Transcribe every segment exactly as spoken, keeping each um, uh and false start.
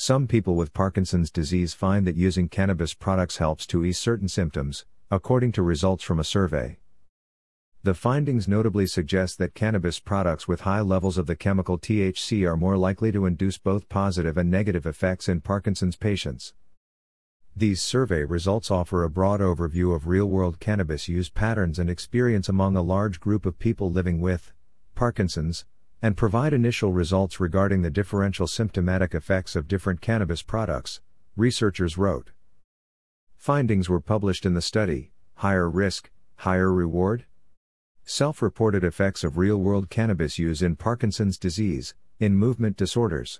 Some people with Parkinson's disease find that using cannabis products helps to ease certain symptoms, according to results from a survey. The findings notably suggest that cannabis products with high levels of the chemical T H C are more likely to induce both positive and negative effects in Parkinson's patients. These survey results offer a broad overview of real-world cannabis use patterns and experience among a large group of people living with Parkinson's, and provide initial results regarding the differential symptomatic effects of different cannabis products, researchers wrote. Findings were published in the study, Higher Risk, Higher Reward? Self-reported effects of real-world cannabis use in Parkinson's disease, in movement disorders.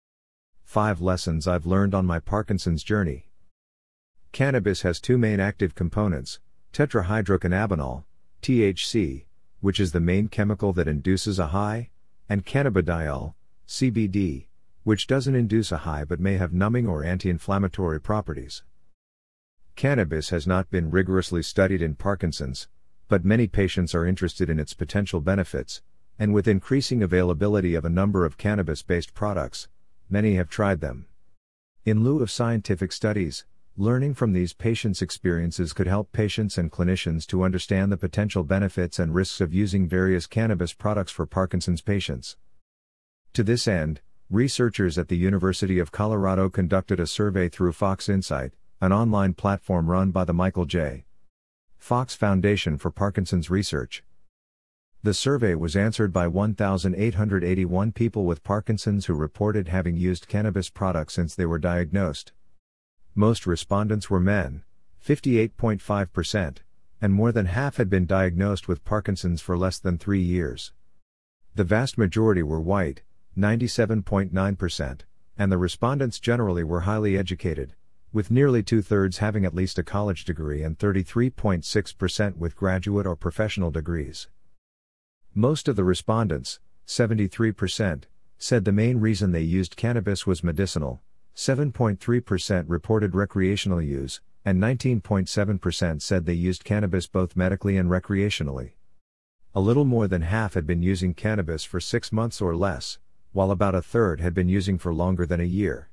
Five lessons I've learned on my Parkinson's journey. Cannabis has two main active components, tetrahydrocannabinol, T H C, which is the main chemical that induces a high, and cannabidiol, C B D, which doesn't induce a high but may have numbing or anti-inflammatory properties. Cannabis has not been rigorously studied in Parkinson's, but many patients are interested in its potential benefits, and with increasing availability of a number of cannabis-based products, many have tried them. In lieu of scientific studies, learning from these patients' experiences could help patients and clinicians to understand the potential benefits and risks of using various cannabis products for Parkinson's patients. To this end, researchers at the University of Colorado conducted a survey through Fox Insight, an online platform run by the Michael J. Fox Foundation for Parkinson's Research. The survey was answered by one thousand eight hundred eighty-one people with Parkinson's who reported having used cannabis products since they were diagnosed. Most respondents were men, fifty-eight point five percent, and more than half had been diagnosed with Parkinson's for less than three years. The vast majority were white, ninety-seven point nine percent, and the respondents generally were highly educated, with nearly two-thirds having at least a college degree and thirty-three point six percent with graduate or professional degrees. Most of the respondents, seventy-three percent, said the main reason they used cannabis was medicinal, seven point three percent reported recreational use, and nineteen point seven percent said they used cannabis both medically and recreationally. A little more than half had been using cannabis for six months or less, while about a third had been using for longer than a year.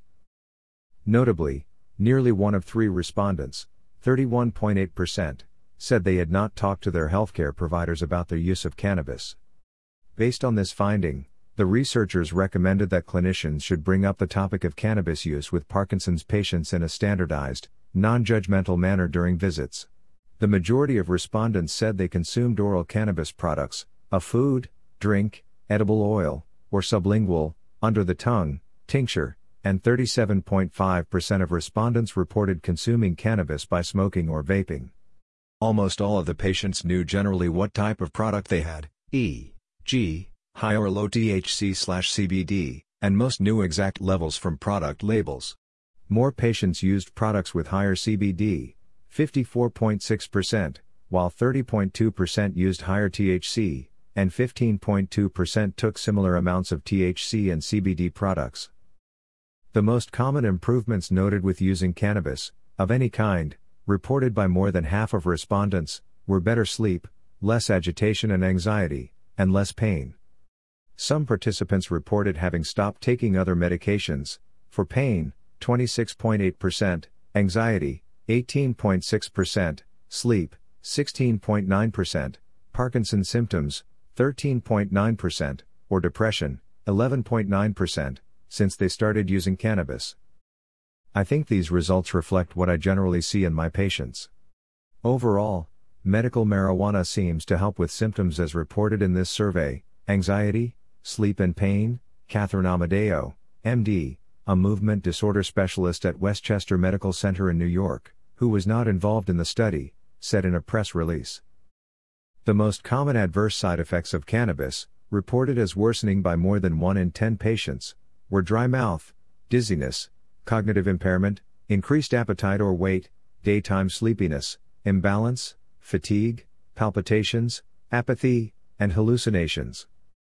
Notably, nearly one of three respondents, thirty-one point eight percent, said they had not talked to their healthcare providers about their use of cannabis. Based on this finding, the researchers recommended that clinicians should bring up the topic of cannabis use with Parkinson's patients in a standardized, non-judgmental manner during visits. The majority of respondents said they consumed oral cannabis products, a food, drink, edible oil, or sublingual, under the tongue, tincture, and thirty-seven point five percent of respondents reported consuming cannabis by smoking or vaping. Almost all of the patients knew generally what type of product they had, for example, high or low T H C slash C B D, and most knew exact levels from product labels. More patients used products with higher C B D, fifty-four point six percent, while thirty point two percent used higher T H C, and fifteen point two percent took similar amounts of T H C and C B D products. The most common improvements noted with using cannabis, of any kind, reported by more than half of respondents, were better sleep, less agitation and anxiety, and less pain. Some participants reported having stopped taking other medications, for pain, twenty-six point eight percent, anxiety, eighteen point six percent, sleep, sixteen point nine percent, Parkinson's symptoms, thirteen point nine percent, or depression, eleven point nine percent, since they started using cannabis. I think these results reflect what I generally see in my patients. Overall, medical marijuana seems to help with symptoms as reported in this survey: anxiety, sleep and pain. Catherine Amadeo, M D, a movement disorder specialist at Westchester Medical Center in New York, who was not involved in the study, said in a press release. The most common adverse side effects of cannabis, reported as worsening by more than one in ten patients, were dry mouth, dizziness, cognitive impairment, increased appetite or weight, daytime sleepiness, imbalance, fatigue, palpitations, apathy, and hallucinations.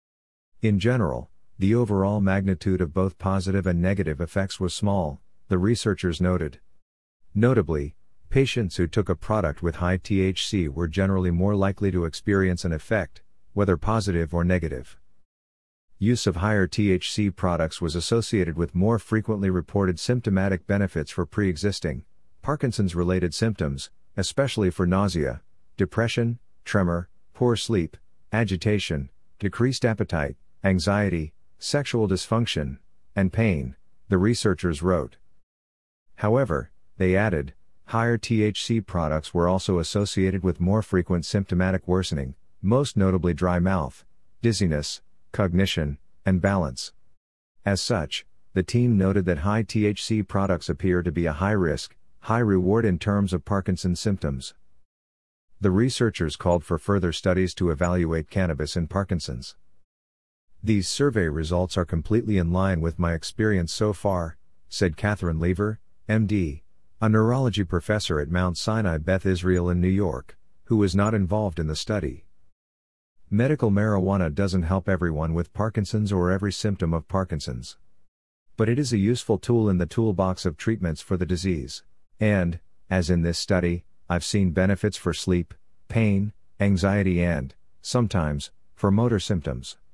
In general, the overall magnitude of both positive and negative effects was small, the researchers noted. Notably, patients who took a product with high T H C were generally more likely to experience an effect, whether positive or negative. Use of higher T H C products was associated with more frequently reported symptomatic benefits for pre-existing Parkinson's-related symptoms, especially for nausea, depression, tremor, poor sleep, agitation, decreased appetite, anxiety, sexual dysfunction, and pain, the researchers wrote. However, they added, higher T H C products were also associated with more frequent symptomatic worsening, most notably dry mouth, dizziness, cognition, and balance. As such, the team noted that high T H C products appear to be a high risk, high reward in terms of Parkinson's symptoms. The researchers called for further studies to evaluate cannabis in Parkinson's. These survey results are completely in line with my experience so far, said Catherine Lever, M D, a neurology professor at Mount Sinai Beth Israel in New York, who was not involved in the study. Medical marijuana doesn't help everyone with Parkinson's or every symptom of Parkinson's. But it is a useful tool in the toolbox of treatments for the disease. And, as in this study, I've seen benefits for sleep, pain, anxiety and, sometimes, for motor symptoms.